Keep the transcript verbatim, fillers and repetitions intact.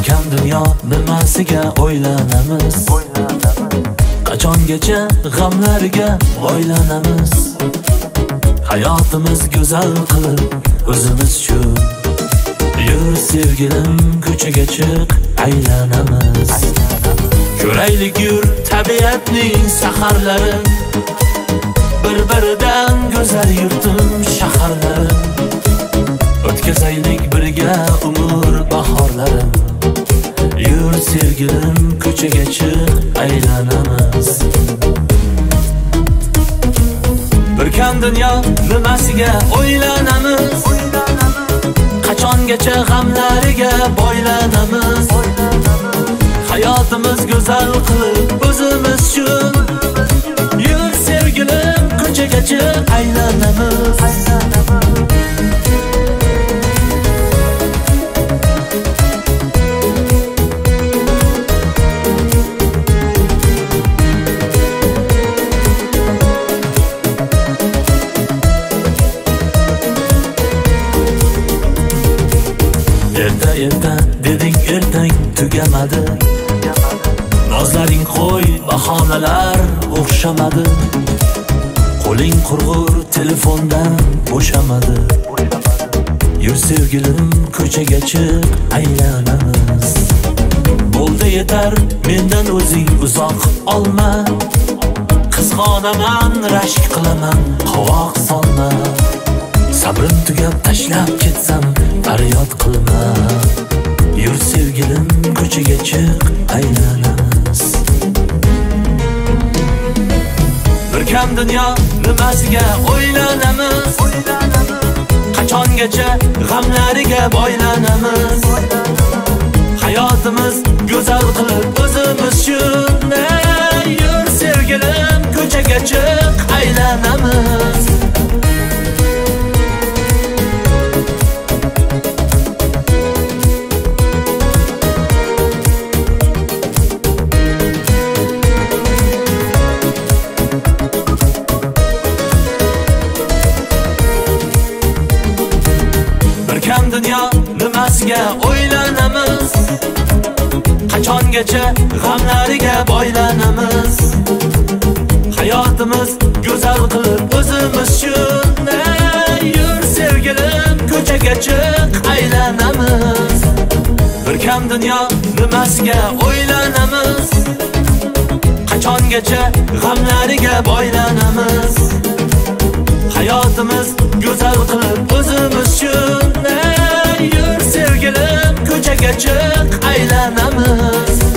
Ko'rkam dunyo nimasiga o'ylanamiz, qachongacha g'amlarga o'ylanamiz. Hayotimiz go'zal qilib o'zimiz uchun yur sevgilim, ko'chaga chiq, aylanamiz. Ko'raylik yur tabiatning saharlarin, bir-biridan go'zal yurtim shaharlarin. O'tkazaylik birga umr bahorlarin. Yur sevgilim, ko'chaga chiq, aylanamiz. Bir kam dunyo nimasiga o'ylanamiz, qachongacha g'amlariga boylanamiz. Hayotimiz go'zal qilib o'zimiz uchun yur sevgilim, ko'chaga chiq, aylanamiz. Erta erta deding, ertang tugamadi. Nozlaring qo'y, bahonalar o'xshamadi. Qo'ling qurg'ur, telefondan bo'shamadi. Yur sevgilim, ko'chaga chiq, aylanamiz. Bo'ldi yetar, mendan o'zing uzoq olma. Qizg'onaman, rashk qilaman, qovoq solma. Sabrim tugab tashlab ketsam, faryod qilma. Yur sevgilim, ko'chaga chiq, aylanamiz. Bir kam dunyo nimasiga o'ylanamiz, qachongacha g'amlariga boylanamiz. Hayotimiz go'zal qilib o'zimiz uchun yur sevgilim, ko'chaga chiq, aylanamiz. Dunyo nimasiga o'ylanamiz, qachongacha g'amlariga boylanamiz. Hayotimiz go'zal qilib o'zimiz uchun yur sevgilim, ko'chaga chiq, aylanamiz. Bir kam dunyo nimasiga o'ylanamiz, qachongacha g'amlariga boylanamiz. Hayotimiz go'zal qilib o'zimiz uchun yur sevgilim, ko'chaga chiq, aylanamiz.